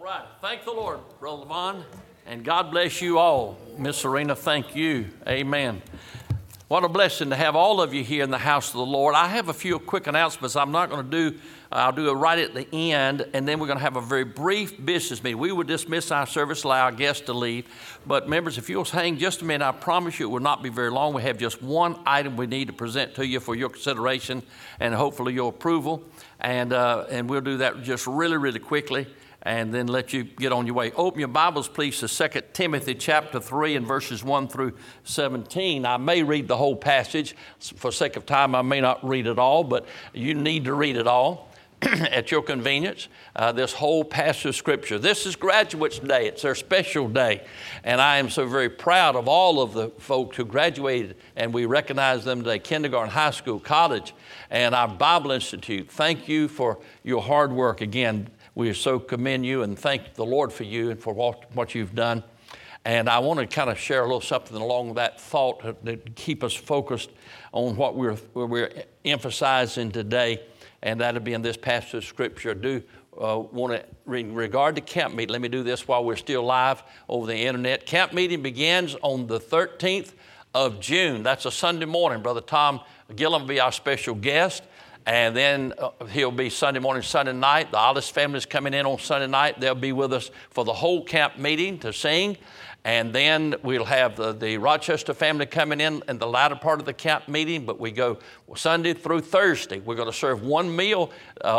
right. Thank the Lord, Brother Levon, and God bless you all. Miss Serena, thank you. Amen. What a blessing to have all of you here in the house of the Lord. I have a few quick announcements I'm not going to do. I'll do it right at the end, and then we're going to have a very brief business meeting. We will dismiss our service, allow our guests to leave. But members, if you'll hang just a minute, I promise you it will not be very long. We have just one item we need to present to you for your consideration and hopefully your approval. And we'll do that just really, really quickly, and then let you get on your way. Open your Bibles, please, to 2 Timothy chapter 3 and verses 1 through 17. I may read the whole passage. For sake of time, I may not read it all, but you need to read it all at your convenience, this whole passage of Scripture. This is Graduates' Day. It's their special day, and I am so very proud of all of the folks who graduated, and we recognize them today, kindergarten, high school, college, and our Bible Institute. Thank you for your hard work. Again, we so commend you and thank the Lord for you and for what you've done. And I want to kind of share a little something along that thought to keep us focused on what we're emphasizing today, and that'll be in this passage of Scripture. I do want to, in regard to camp meeting, let me do this while we're still live over the internet. Camp meeting begins on the 13th of June. That's a Sunday morning. Brother Tom Gillum will be our special guest. And then he'll be Sunday morning, Sunday night. The Ollis family is coming in on Sunday night. They'll be with us for the whole camp meeting to sing. And then we'll have the Rochester family coming in the latter part of the camp meeting. But we go Sunday through Thursday. We're going to serve one meal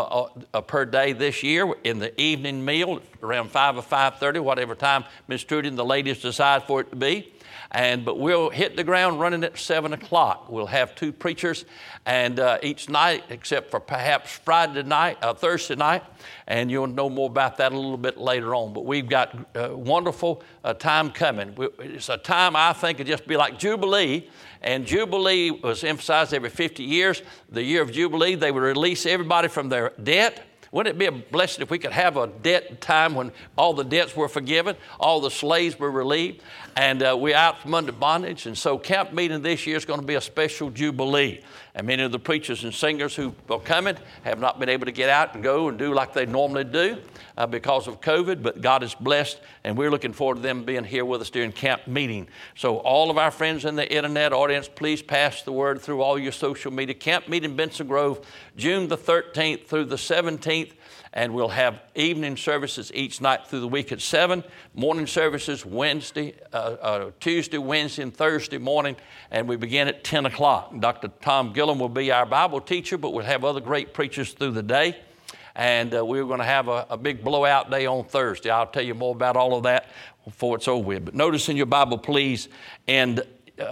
per day this year in the evening meal around 5 or 5:30, whatever time Miss Trudy and the ladies decide for it to be. But we'll hit the ground running at 7 o'clock. We'll have two preachers and each night, except for perhaps Thursday night, and you'll know more about that a little bit later on. But we've got a wonderful time coming. It's a time I think it'd just be like Jubilee, and Jubilee was emphasized every 50 years. The year of Jubilee, they would release everybody from their debt. Wouldn't it be a blessing if we could have a debt time when all the debts were forgiven, all the slaves were relieved, and we're out from under bondage? And so camp meeting this year is going to be a special jubilee. And many of the preachers and singers who are coming have not been able to get out and go and do like they normally do because of COVID, but God is blessed, and we're looking forward to them being here with us during camp meeting. So all of our friends in the internet audience, please pass the word through all your social media. Camp meeting Benson Grove, June the 13th through the 17th, and we'll have evening services each night through the week at 7, morning services Tuesday, Wednesday, and Thursday morning, and we begin at 10 o'clock. Dr. Tom Gillum will be our Bible teacher, but we'll have other great preachers through the day. And we're going to have a big blowout day on Thursday. I'll tell you more about all of that before it's over with. But notice in your Bible, please, and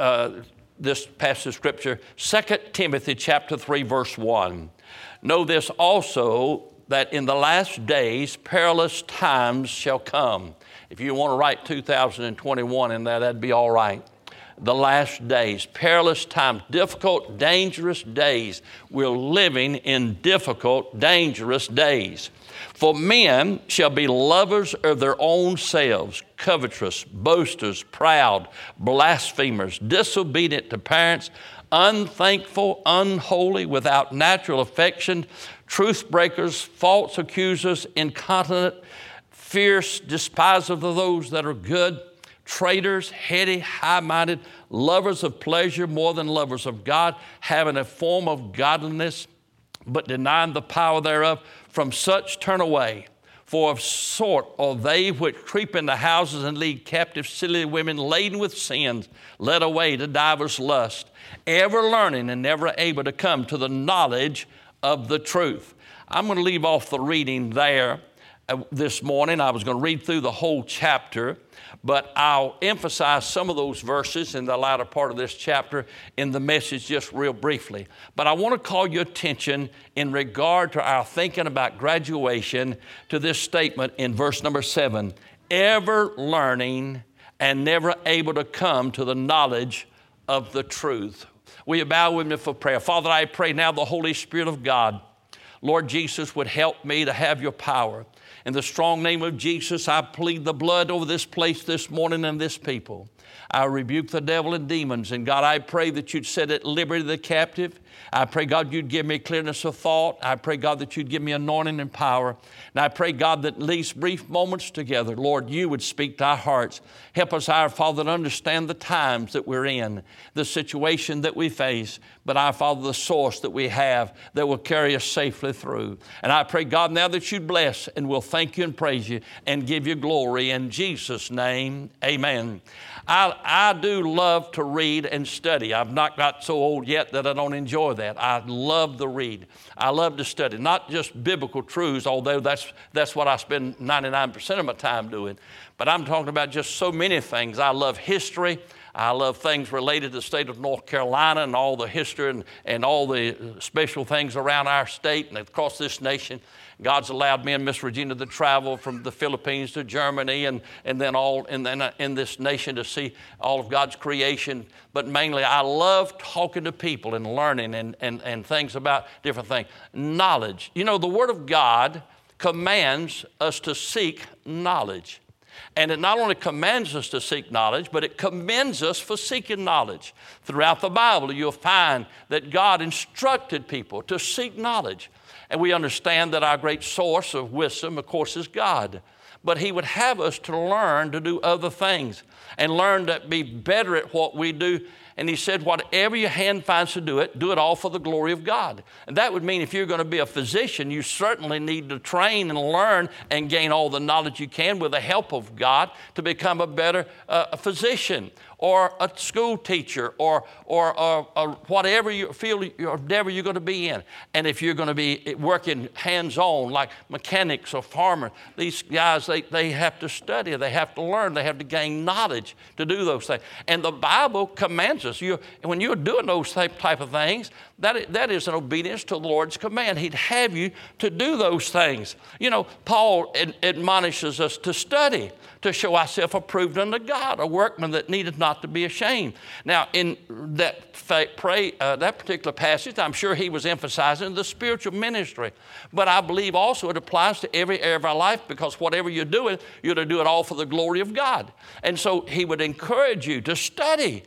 this passage of Scripture, 2 Timothy chapter 3, verse 1. Know this also, that in the last days perilous times shall come. If you want to write 2021 in there, that'd be all right. The last days, perilous times, difficult, dangerous days. We're living in difficult, dangerous days. For men shall be lovers of their own selves, covetous, boasters, proud, blasphemers, disobedient to parents, unthankful, unholy, without natural affection, truth breakers, false accusers, incontinent, fierce, despisers of those that are good, traitors, heady, high-minded, lovers of pleasure more than lovers of God, having a form of godliness, but denying the power thereof. From such turn away. For of sort are they which creep into houses and lead captive silly women laden with sins, led away to divers lusts, ever learning and never able to come to the knowledge of the truth. I'm going to leave off the reading there this morning. I was going to read through the whole chapter, but I'll emphasize some of those verses in the latter part of this chapter in the message just real briefly. But I want to call your attention in regard to our thinking about graduation to this statement in verse number 7, ever learning and never able to come to the knowledge of the truth. Will you bow with me for prayer? Father, I pray now the Holy Spirit of God, Lord Jesus, would help me to have your power. In the strong name of Jesus, I plead the blood over this place this morning and this people. I rebuke the devil and demons. And God, I pray that you'd set at liberty the captive. I pray, God, you'd give me clearness of thought. I pray, God, that you'd give me anointing and power. And I pray, God, that in these brief moments together, Lord, you would speak to our hearts. Help us, our Father, to understand the times that we're in, the situation that we face, but our Father, the source that we have that will carry us safely through. And I pray, God, now that you'd bless, and we'll thank you and praise you and give you glory. In Jesus' name, amen. I do love to read and study. I've not got so old yet that I don't enjoy that. I love to read. I love to study, not just biblical truths, although that's what I spend 99% of my time doing. But I'm talking about just so many things. I love history. I love things related to the state of North Carolina and all the history and all the special things around our state and across this nation. God's allowed me and Miss Regina to travel from the Philippines to Germany and then in this nation to see all of God's creation. But mainly I love talking to people and learning and things about different things. Knowledge. You know, the Word of God commands us to seek knowledge. And it not only commands us to seek knowledge, but it commends us for seeking knowledge. Throughout the Bible, you'll find that God instructed people to seek knowledge. And we understand that our great source of wisdom, of course, is God. But He would have us to learn to do other things and learn to be better at what we do. And He said, whatever your hand finds to do it all for the glory of God. And that would mean if you're going to be a physician, you certainly need to train and learn and gain all the knowledge you can with the help of God to become a better physician or a school teacher or whatever field or endeavor you're going to be in. And if you're going to be working hands-on like mechanics or farmers, these guys, they have to study, they have to learn, they have to gain knowledge to do those things. And the Bible commands us. When you're doing those type of things, that is an obedience to the Lord's command. He'd have you to do those things. You know, Paul admonishes us to study, to show ourselves approved unto God, a workman that needeth not to be ashamed. Now, in that particular passage, I'm sure he was emphasizing the spiritual ministry. But I believe also it applies to every area of our life, because whatever you're doing, you're to do it all for the glory of God. And so he would encourage you to study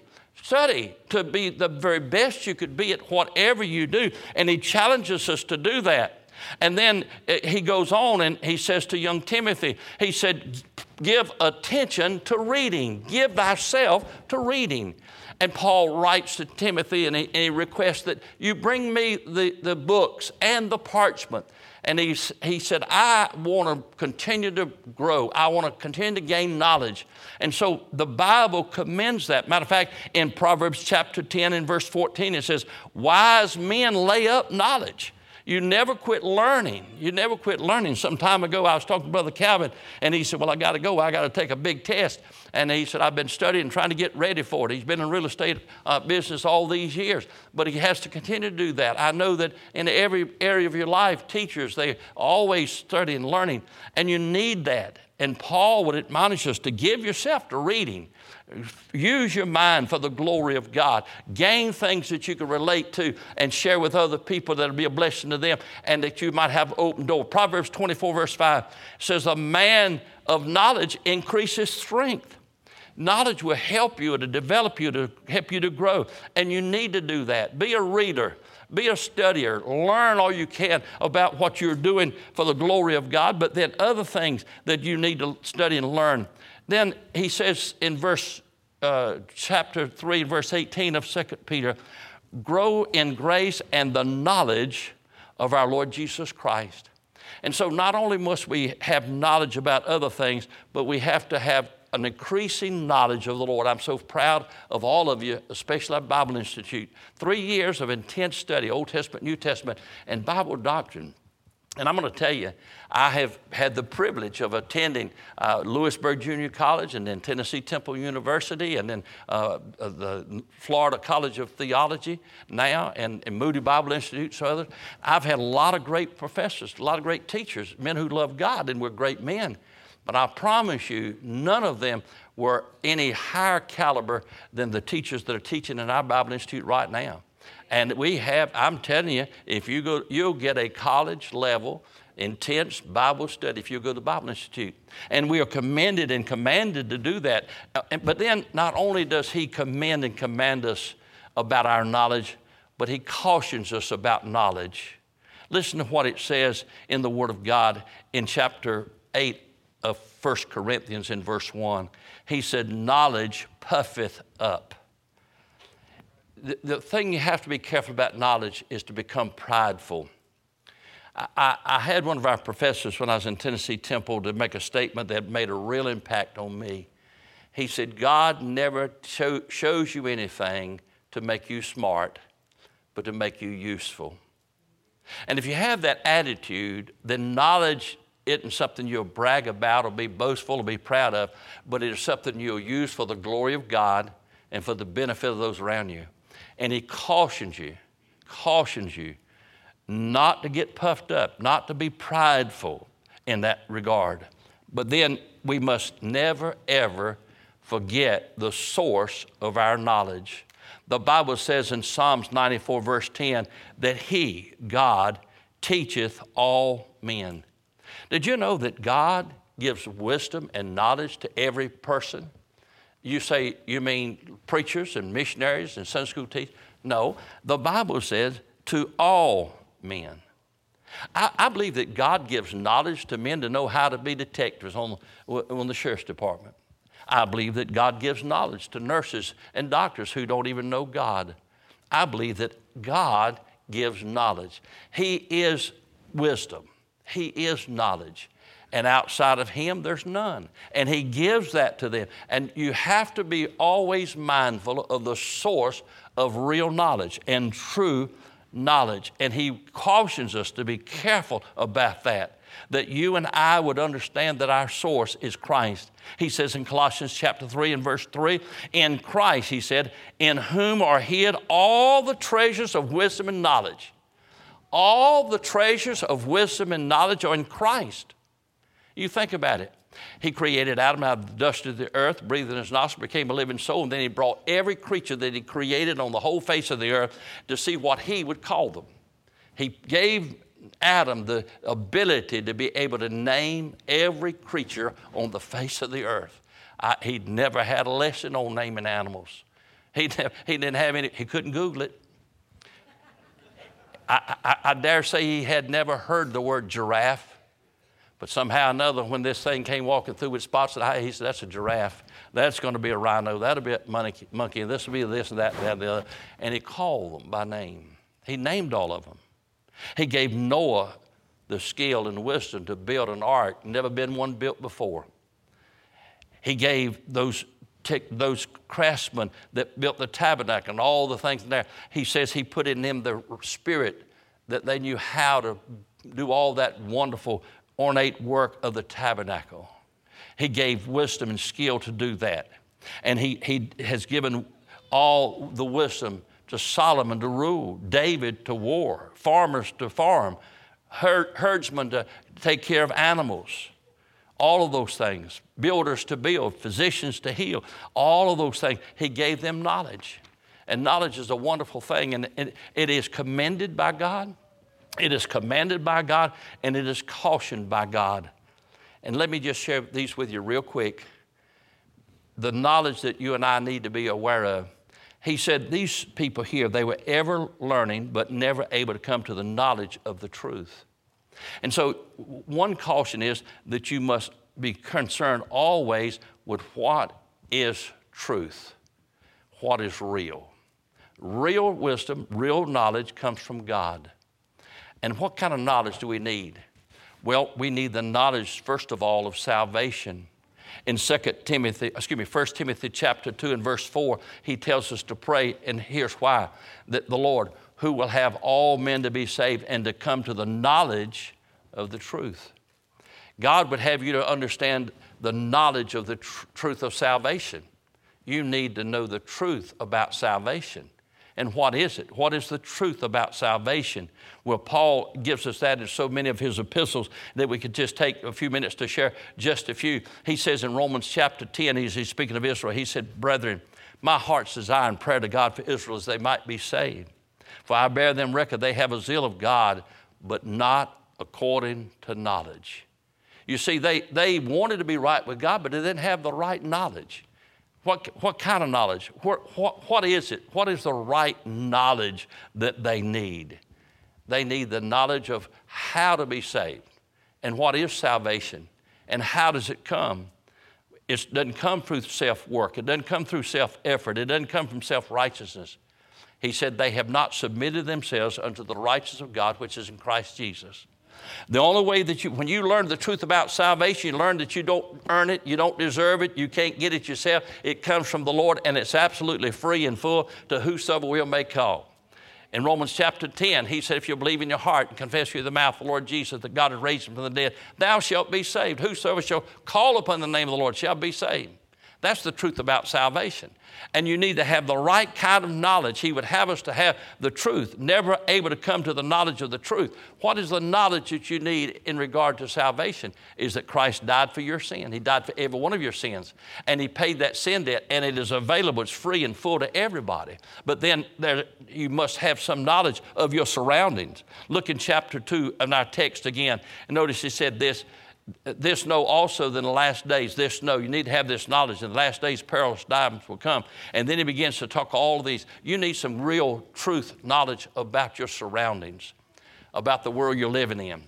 to be the very best you could be at whatever you do. And he challenges us to do that. And then he goes on and he says to young Timothy, he said, give attention to reading. Give thyself to reading. And Paul writes to Timothy and he requests that you bring me the books and the parchment. And he said, I want to continue to grow. I want to continue to gain knowledge. And so the Bible commends that. Matter of fact, in Proverbs chapter 10 and verse 14, it says, wise men lay up knowledge. You never quit learning. You never quit learning. Some time ago, I was talking to Brother Calvin, and he said, well, I got to go. I got to take a big test. And he said, I've been studying, trying to get ready for it. He's been in real estate business all these years, but he has to continue to do that. I know that in every area of your life, teachers, they always study and learning, and you need that. And Paul would admonish us to give yourself to reading. Use your mind for the glory of God. Gain things that you can relate to and share with other people that will be a blessing to them and that you might have open door. Proverbs 24 verse 5 says, a man of knowledge increases strength. Knowledge will help you to develop you, to help you to grow. And you need to do that. Be a reader. Be a studier. Learn all you can about what you're doing for the glory of God, but then other things that you need to study and learn. Then he says in chapter 3, verse 18 of 2 Peter, grow in grace and the knowledge of our Lord Jesus Christ. And so not only must we have knowledge about other things, but we have to have an increasing knowledge of the Lord. I'm so proud of all of you, especially at Bible Institute. 3 years of intense study, Old Testament, New Testament, and Bible doctrine. And I'm going to tell you, I have had the privilege of attending Lewisburg Junior College and then Tennessee Temple University and then the Florida College of Theology now and Moody Bible Institute, so others. I've had a lot of great professors, a lot of great teachers, men who love God and were great men. But I promise you, none of them were any higher caliber than the teachers that are teaching in our Bible Institute right now. And we have, I'm telling you, if you go, you'll get a college level intense Bible study if you go to the Bible Institute. And we are commended and commanded to do that. But then not only does he commend and command us about our knowledge, but he cautions us about knowledge. Listen to what it says in the Word of God in chapter 8 of 1 Corinthians in verse 1. He said, knowledge puffeth up. The thing you have to be careful about knowledge is to become prideful. I had one of our professors when I was in Tennessee Temple to make a statement that made a real impact on me. He said, God never shows you anything to make you smart, but to make you useful. And if you have that attitude, then knowledge isn't something you'll brag about or be boastful or be proud of, but it is something you'll use for the glory of God and for the benefit of those around you. And he cautions you not to get puffed up, not to be prideful in that regard. But then we must never, ever forget the source of our knowledge. The Bible says in Psalms 94, verse 10, that he, God, teacheth all men. Did you know that God gives wisdom and knowledge to every person? You say, you mean preachers and missionaries and Sunday school teachers? No, the Bible says to all men. I believe that God gives knowledge to men to know how to be detectives on the sheriff's department. I believe that God gives knowledge to nurses and doctors who don't even know God. I believe that God gives knowledge. He is wisdom. He is knowledge. And outside of him, there's none. And he gives that to them. And you have to be always mindful of the source of real knowledge and true knowledge. And he cautions us to be careful about that you and I would understand that our source is Christ. He says in Colossians chapter 3 and verse 3, in Christ, he said, in whom are hid all the treasures of wisdom and knowledge. All the treasures of wisdom and knowledge are in Christ. You think about it. He created Adam out of the dust of the earth, breathed in his nostril, became a living soul, and then he brought every creature that he created on the whole face of the earth to see what he would call them. He gave Adam the ability to be able to name every creature on the face of the earth. He'd never had a lesson on naming animals. He didn't have any, he couldn't Google it. I dare say he had never heard the word giraffe. But somehow or another, when this thing came walking through with spots, he said, that's a giraffe. That's going to be a rhino. That'll be a monkey. This will be this and that and the other. And he called them by name. He named all of them. He gave Noah the skill and wisdom to build an ark. Never been one built before. He gave those craftsmen that built the tabernacle and all the things in there. He says he put in them the spirit that they knew how to do all that wonderful ornate work of the tabernacle. He gave wisdom and skill to do that. And he has given all the wisdom to Solomon to rule, David to war, farmers to farm, herdsmen to take care of animals. All of those things, builders to build, physicians to heal, all of those things. He gave them knowledge. And knowledge is a wonderful thing, and it is commended by God. It is commanded by God, and it is cautioned by God. And let me just share these with you real quick. The knowledge that you and I need to be aware of. He said these people here, they were ever learning but never able to come to the knowledge of the truth. And so one caution is that you must be concerned always with what is truth, what is real. Real wisdom, real knowledge comes from God. And what kind of knowledge do we need? Well, we need the knowledge, first of all, of salvation. In 1 Timothy chapter 2 and verse 4, he tells us to pray, and here's why. That the Lord, who will have all men to be saved and to come to the knowledge of the truth. God would have you to understand the knowledge of the truth of salvation. You need to know the truth about salvation. And what is it? What is the truth about salvation? Well, Paul gives us that in so many of his epistles that we could just take a few minutes to share just a few. He says in Romans chapter 10, he's speaking of Israel, he said, brethren, my heart's desire and prayer to God for Israel is they might be saved. For I bear them record they have a zeal of God, but not according to knowledge. You see, they wanted to be right with God, but they didn't have the right knowledge. What kind of knowledge? What is it? What is the right knowledge that they need? They need the knowledge of how to be saved and what is salvation and how does it come. It doesn't come through self-work. It doesn't come through self-effort. It doesn't come from self-righteousness. He said they have not submitted themselves unto the righteousness of God, which is in Christ Jesus. The only way that when you learn the truth about salvation, you learn that you don't earn it, you don't deserve it, you can't get it yourself. It comes from the Lord, and it's absolutely free and full to whosoever will may call. In Romans chapter 10, he said, if you believe in your heart and confess with the mouth the Lord Jesus, that God has raised him from the dead, thou shalt be saved. Whosoever shall call upon the name of the Lord shall be saved. That's the truth about salvation. And you need to have the right kind of knowledge. He would have us to have the truth, never able to come to the knowledge of the truth. What is the knowledge that you need in regard to salvation? Is that Christ died for your sin. He died for every one of your sins. And he paid that sin debt, and it is available. It's free and full to everybody. But then you must have some knowledge of your surroundings. Look in chapter 2 of our text again. And notice he said this know also that in the last days, this know. You need to have this knowledge. In the last days, perilous times will come. And then he begins to talk all of these. You need some real truth knowledge about your surroundings, about the world you're living in.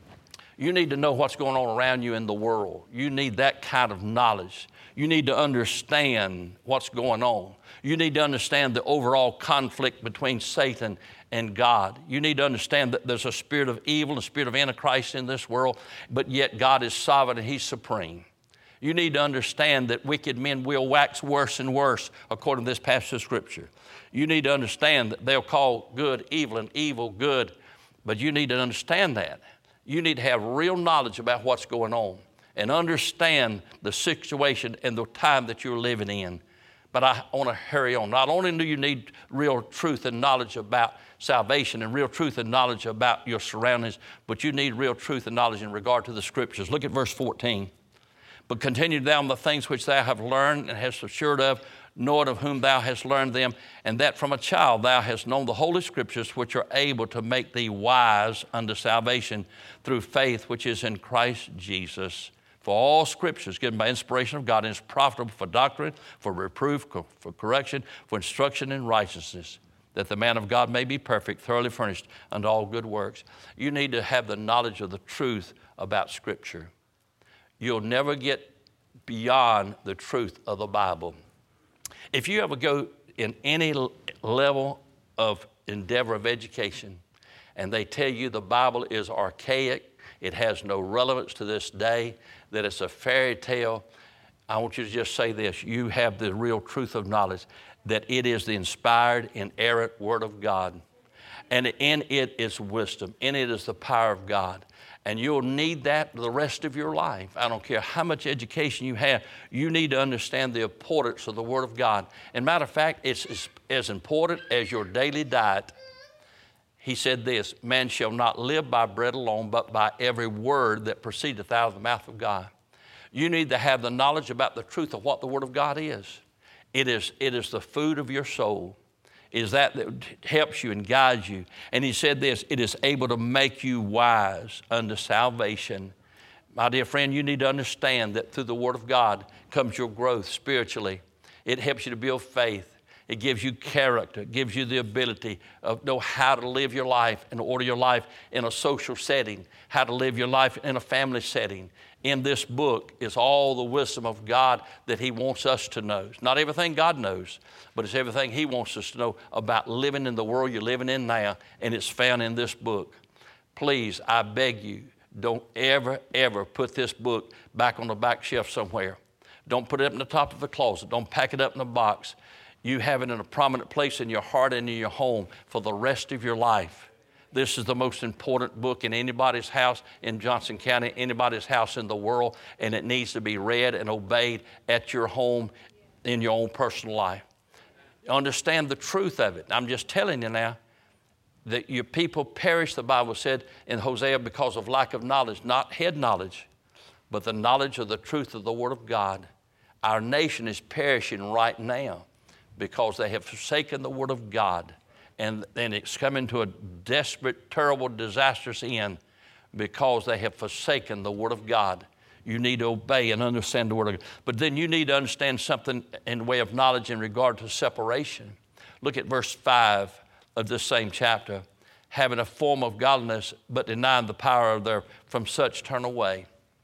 You need to know what's going on around you in the world. You need that kind of knowledge. You need to understand what's going on. You need to understand the overall conflict between Satan and God. You need to understand that there's a spirit of evil and a spirit of Antichrist in this world, but yet God is sovereign and he's supreme. You need to understand that wicked men will wax worse and worse according to this passage of Scripture. You need to understand that they'll call good evil and evil good, but you need to understand that. You need to have real knowledge about what's going on and understand the situation and the time that you're living in. But I want to hurry on. Not only do you need real truth and knowledge about salvation and real truth and knowledge about your surroundings, but you need real truth and knowledge in regard to the Scriptures. Look at verse 14. But continue thou in the things which thou hast learned and hast assured of, knowing of whom thou hast learned them, and that from a child thou hast known the Holy Scriptures, which are able to make thee wise unto salvation through faith which is in Christ Jesus. For all Scripture is given by inspiration of God and is profitable for doctrine, for reproof, for correction, for instruction in righteousness, that the man of God may be perfect, thoroughly furnished unto all good works. You need to have the knowledge of the truth about Scripture. You'll never get beyond the truth of the Bible. If you ever go in any level of endeavor of education and they tell you the Bible is archaic, it has no relevance to this day, that it's a fairy tale, I want you to just say this. You have the real truth of knowledge, that it is the inspired, inerrant Word of God. And in it is wisdom. In it is the power of God. And you'll need that the rest of your life. I don't care how much education you have. You need to understand the importance of the Word of God. And matter of fact, it's as important as your daily diet. He said this, man shall not live by bread alone, but by every word that proceedeth out of the mouth of God. You need to have the knowledge about the truth of what the Word of God is. It is the food of your soul. It is that helps you and guides you. And he said this, it is able to make you wise unto salvation. My dear friend, you need to understand that through the Word of God comes your growth spiritually. It helps you to build faith. It gives you character. It gives you the ability of know how to live your life and order your life in a social setting, how to live your life in a family setting. In this book is all the wisdom of God that he wants us to know. It's not everything God knows, but it's everything he wants us to know about living in the world you're living in now, and it's found in this book. Please, I beg you, don't ever, ever put this book back on the back shelf somewhere. Don't put it up in the top of the closet. Don't pack it up in a box. You have it in a prominent place in your heart and in your home for the rest of your life. This is the most important book in anybody's house in Johnson County, anybody's house in the world, and it needs to be read and obeyed at your home in your own personal life. Understand the truth of it. I'm just telling you now that your people perish, the Bible said in Hosea, because of lack of knowledge, not head knowledge, but the knowledge of the truth of the Word of God. Our nation is perishing right now because they have forsaken the Word of God. And it's coming to a desperate, terrible, disastrous end. because they have forsaken the Word of God. You need to obey and understand the Word of God. But then you need to understand something in the way of knowledge in regard to separation. Look at verse 5 of this same chapter. Having a form of godliness, but denying the power of their, from such turn away.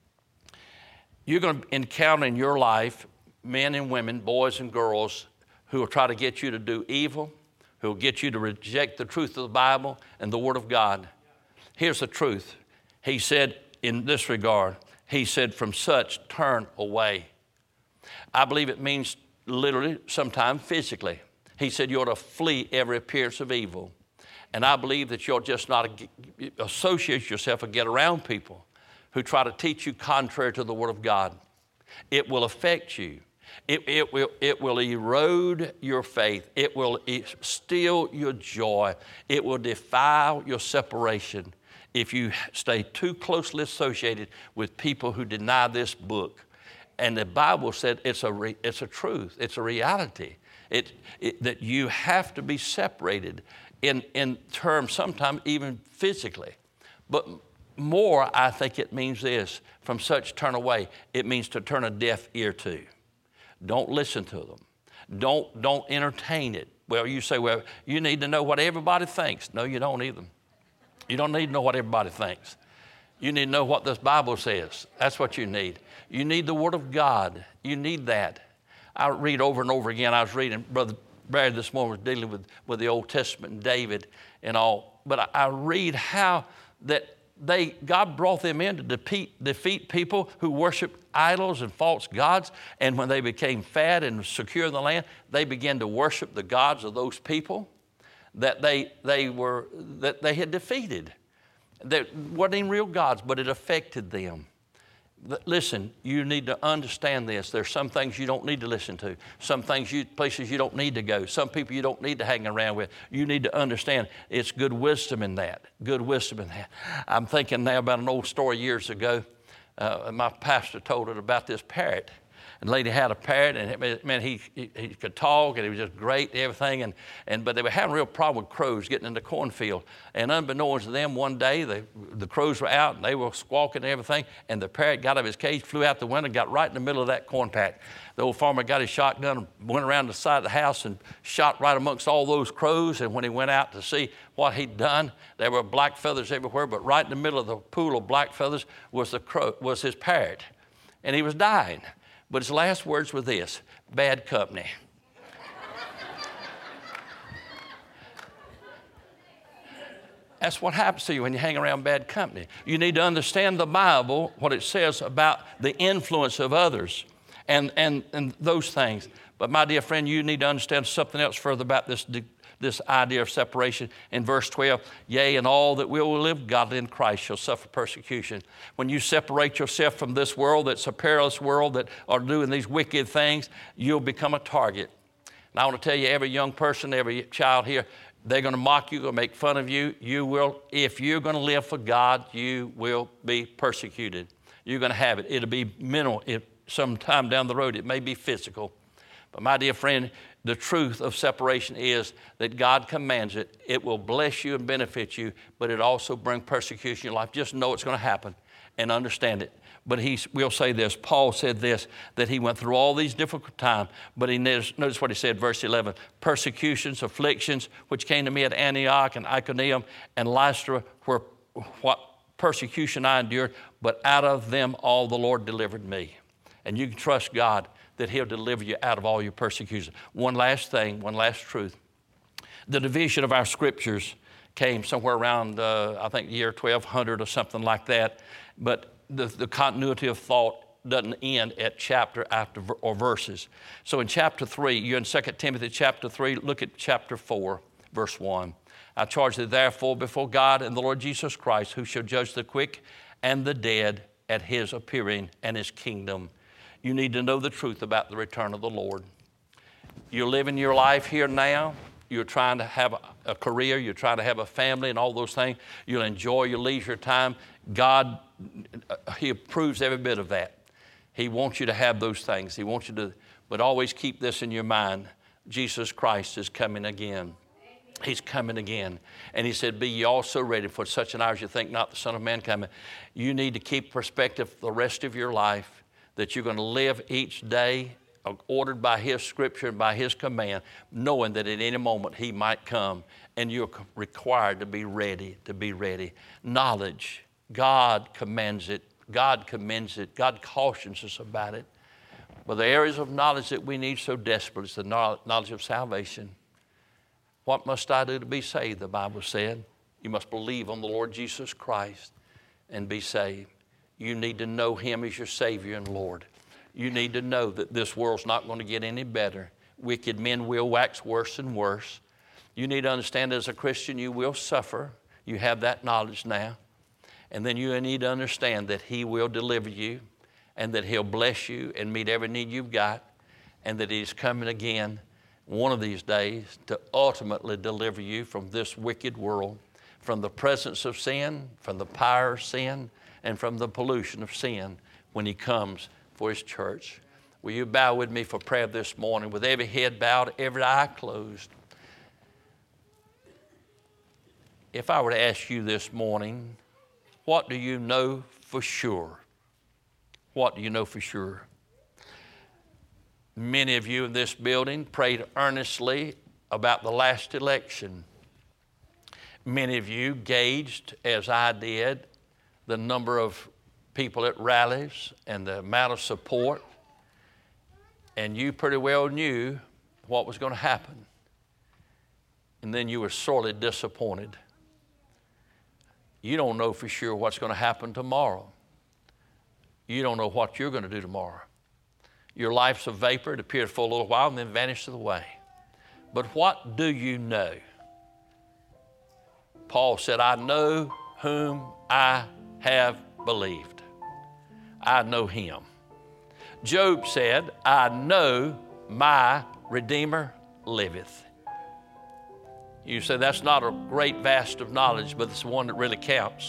You're going to encounter in your life men and women, boys and girls, who will try to get you to do evil, who will get you to reject the truth of the Bible and the Word of God. Here's the truth. He said in this regard, he said, from such turn away. I believe it means literally, sometimes physically. He said you ought to flee every appearance of evil. And I believe that you ought just not associate yourself or get around people who try to teach you contrary to the Word of God. It will affect you. It will erode your faith. It will steal your joy. It will defile your separation if you stay too closely associated with people who deny this book. And the Bible said it's a truth. It's a reality. That you have to be separated in terms, sometimes even physically. But more, I think it means this, from such turn away. It means to turn a deaf ear to. Don't listen to them. Don't entertain it. Well, you say, well, you need to know what everybody thinks. No, you don't either. You don't need to know what everybody thinks. You need to know what this Bible says. That's what you need. You need the Word of God. You need that. I read over and over again. I was reading, Brother Barry this morning was dealing with the Old Testament and David and all. But I read how that God brought them in to defeat people who worship idols and false gods. And when they became fat and secure in the land, they began to worship the gods of those people that they had defeated. They weren't even real gods, but it affected them. Listen, you need to understand this. There's some things you don't need to listen to. Some places you don't need to go. Some people you don't need to hang around with. You need to understand it's good wisdom in that. Good wisdom in that. I'm thinking now about an old story years ago. My pastor told it about this parrot. And the lady had a parrot, and he could talk, and he was just great and everything. But they were having a real problem with crows getting in the cornfield. And unbeknownst to them, one day the crows were out, and they were squawking and everything. And the parrot got out of his cage, flew out the window, and got right in the middle of that corn patch. The old farmer got his shotgun and went around the side of the house and shot right amongst all those crows. And when he went out to see what he'd done, there were black feathers everywhere. But right in the middle of the pool of black feathers was his parrot, and he was dying. But his last words were this: bad company. That's what happens to you when you hang around bad company. You need to understand the Bible, what it says about the influence of others and those things. But my dear friend, you need to understand something else further about this idea of separation. In verse 12, yea, and all that will live godly in Christ shall suffer persecution. When you separate yourself from this world, that's a perilous world that are doing these wicked things, you'll become a target. And I want to tell you, every young person, every child here, they're going to mock you, going to make fun of you. You will, if you're going to live for God, you will be persecuted. You're going to have it. It'll be mental. Sometime down the road, it may be physical. But my dear friend, the truth of separation is that God commands it. It will bless you and benefit you, but it also brings persecution in your life. Just know it's going to happen and understand it. But we'll say this. Paul said this, that he went through all these difficult times, but notice what he said, verse 11, persecutions, afflictions, which came to me at Antioch and Iconium and Lystra, where what persecution I endured, but out of them all the Lord delivered me. And you can trust God that He'll deliver you out of all your persecution. One last thing, one last truth. The division of our scriptures came somewhere around, I think, the year 1200 or something like that. But the continuity of thought doesn't end at chapter or verses. So in chapter 3, you're in 2 Timothy chapter 3, look at chapter 4, verse 1. I charge thee therefore before God and the Lord Jesus Christ, who shall judge the quick and the dead at His appearing and His kingdom. You need to know the truth about the return of the Lord. You're living your life here now. You're trying to have a career. You're trying to have a family and all those things. You'll enjoy your leisure time. God, He approves every bit of that. He wants you to have those things. He wants you to, but always keep this in your mind. Jesus Christ is coming again. He's coming again. And he said, be ye also ready, for such an hour as you think not the Son of Man coming. You need to keep perspective the rest of your life, that you're going to live each day ordered by his scripture and by his command, knowing that at any moment he might come, and you're required to be ready, to be ready. Knowledge, God commands it. God commends it. God cautions us about it. But the areas of knowledge that we need so desperately is the knowledge of salvation. What must I do to be saved? The Bible said, you must believe on the Lord Jesus Christ and be saved. You need to know him as your Savior and Lord. You need to know that this world's not going to get any better. Wicked men will wax worse and worse. You need to understand as a Christian you will suffer. You have that knowledge now. And then you need to understand that he will deliver you, and that he'll bless you and meet every need you've got, and that he's coming again one of these days to ultimately deliver you from this wicked world, from the presence of sin, from the power of sin, and from the pollution of sin when he comes for his church. Will you bow with me for prayer this morning with every head bowed, every eye closed? If I were to ask you this morning, what do you know for sure? What do you know for sure? Many of you in this building prayed earnestly about the last election. Many of you gauged, as I did, the number of people at rallies and the amount of support, and you pretty well knew what was going to happen. And then you were sorely disappointed. You don't know for sure what's going to happen tomorrow. You don't know what you're going to do tomorrow. Your life's a vapor. It appears for a little while and then vanishes away. But what do you know? Paul said, I know whom I have believed. I know him. Job said, I know my Redeemer liveth. You say that's not a great vast of knowledge, but it's the one that really counts.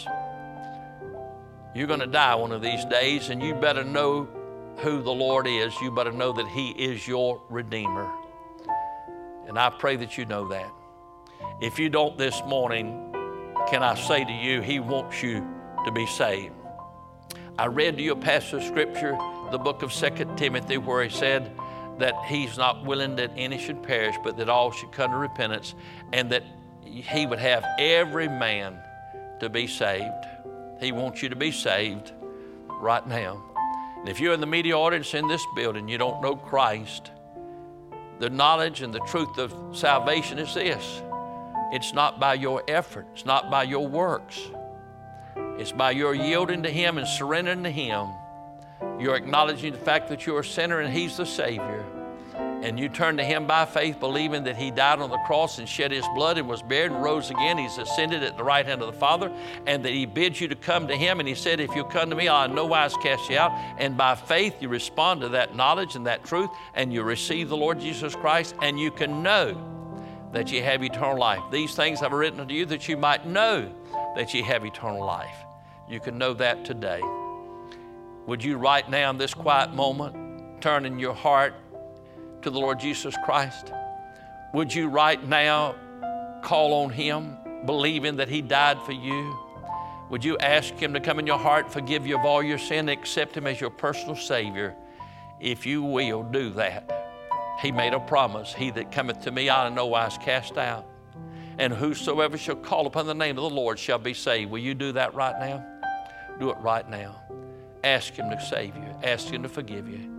You're going to die one of these days, and you better know who the Lord is. You better know that he is your Redeemer. And I pray that you know that. If you don't this morning, can I say to you, he wants you to be saved. I read to you a passage of Scripture, the book of 2 Timothy, where he said that he's not willing that any should perish, but that all should come to repentance, and that he would have every man to be saved. He wants you to be saved right now. And if you're in the media audience in this building, you don't know Christ, the knowledge and the truth of salvation is this. It's not by your effort. It's not by your works. It's by your yielding to him and surrendering to him. You're acknowledging the fact that you're a sinner and he's the Savior. And you turn to him by faith, believing that he died on the cross and shed his blood and was buried and rose again. He's ascended at the right hand of the Father, and that he bids you to come to him. And he said, if you'll come to me, I'll in no wise cast you out. And by faith, you respond to that knowledge and that truth, and you receive the Lord Jesus Christ, and you can know that you have eternal life. These things I've written unto you that you might know that you have eternal life. You can know that today. Would you right now in this quiet moment turn in your heart to the Lord Jesus Christ? Would you right now call on him, believing that he died for you? Would you ask him to come in your heart, forgive you of all your sin, accept him as your personal Savior? If you will do that, he made a promise. He that cometh to me, I'll in no wise cast out. And whosoever shall call upon the name of the Lord shall be saved. Will you do that right now? Do it right now. Ask him to save you. Ask him to forgive you.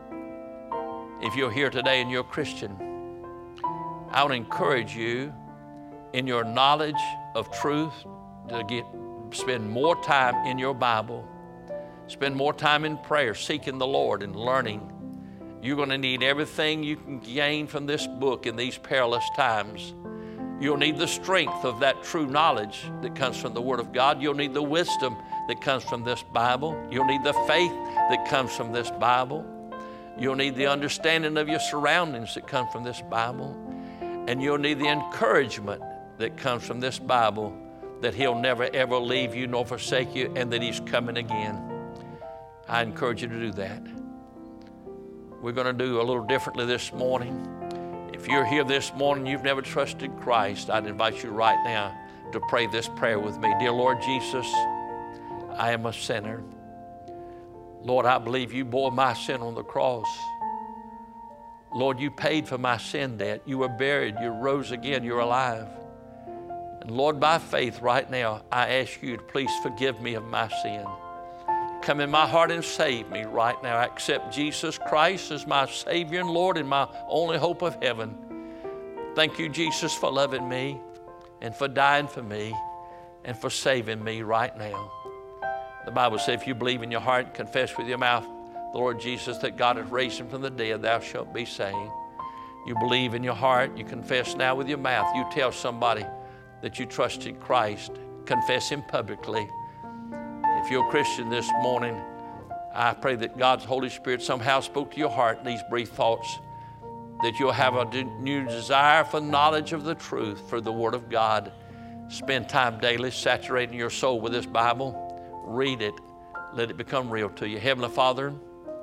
If you're here today and you're a Christian, I would encourage you in your knowledge of truth to spend more time in your Bible. Spend more time in prayer, seeking the Lord and learning. You're going to need everything you can gain from this book in these perilous times. You'll need the strength of that true knowledge that comes from the Word of God. You'll need the wisdom that comes from this Bible. You'll need the faith that comes from this Bible. You'll need the understanding of your surroundings that come from this Bible. And you'll need the encouragement that comes from this Bible that he'll never ever leave you nor forsake you, and that he's coming again. I encourage you to do that. We're going to do a little differently this morning. If you're here this morning, you've never trusted Christ, I'd invite you right now to pray this prayer with me. Dear Lord Jesus, I am a sinner. Lord, I believe you bore my sin on the cross. Lord, you paid for my sin debt. You were buried. You rose again. You're alive. And Lord, by faith right now, I ask you to please forgive me of my sin. Come in my heart and save me right now. I accept Jesus Christ as my Savior and Lord and my only hope of heaven. Thank you, Jesus, for loving me and for dying for me and for saving me right now. The Bible says if you believe in your heart and confess with your mouth the Lord Jesus that God has raised him from the dead, thou shalt be saved. You believe in your heart, you confess now with your mouth. You tell somebody that you trusted Christ. Confess him publicly. If you're a Christian this morning, I pray that God's Holy Spirit somehow spoke to your heart in these brief thoughts, that you'll have a new desire for knowledge of the truth, for the Word of God. Spend time daily saturating your soul with this Bible. Read it. Let it become real to you. Heavenly Father,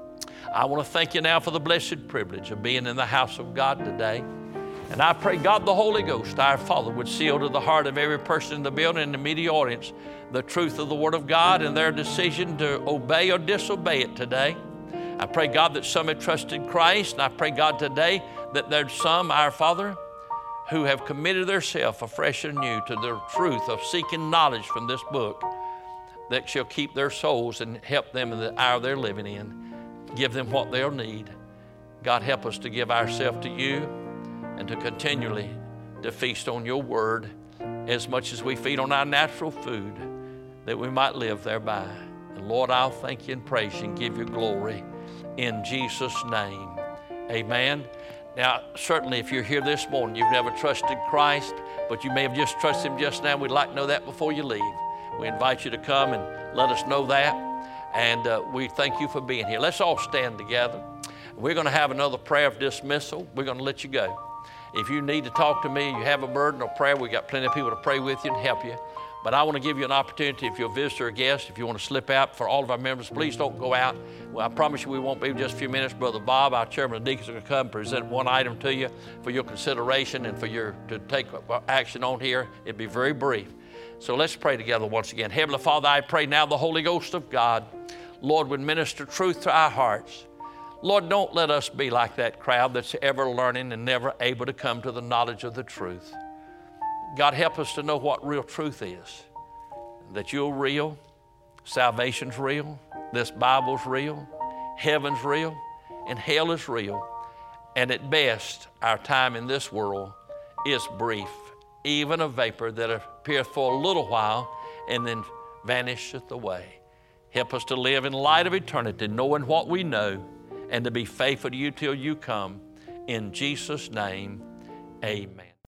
I want to thank you now for the blessed privilege of being in the house of God today. And I pray God the Holy Ghost, our Father, would seal to the heart of every person in the building and the media audience the truth of the Word of God and their decision to obey or disobey it today. I pray, God, that some have trusted Christ, and I pray, God, today that there's some, our Father, who have committed themselves afresh and new to the truth of seeking knowledge from this book that shall keep their souls and help them in the hour they're living in. Give them what they'll need. God, help us to give ourselves to you and to continually to feast on your word as much as we feed on our natural food, that we might live thereby. And Lord, I'll thank you and praise you and give you glory in Jesus' name. Amen. Now, certainly if you're here this morning, you've never trusted Christ, but you may have just trusted him just now. We'd like to know that before you leave. We invite you to come and let us know that. And we thank you for being here. Let's all stand together. We're going to have another prayer of dismissal. We're going to let you go. If you need to talk to me, you have a burden or prayer, we've got plenty of people to pray with you and help you. But I want to give you an opportunity, if you're a visitor or guest, if you want to slip out. For all of our members, please don't go out. Well, I promise you we won't be just a few minutes. Brother Bob, our chairman of deacons, will come and present one item to you for your consideration and for your to take action on here. It'll be very brief. So let's pray together once again. Heavenly Father, I pray now the Holy Ghost of God, Lord, would minister truth to our hearts. Lord, don't let us be like that crowd that's ever learning and never able to come to the knowledge of the truth. God, help us to know what real truth is, that you're real, salvation's real, this Bible's real, heaven's real, and hell is real. And at best, our time in this world is brief, even a vapor that appears for a little while and then vanisheth away. Help us to live in light of eternity, knowing what we know, and to be faithful to you till you come. In Jesus' name, amen.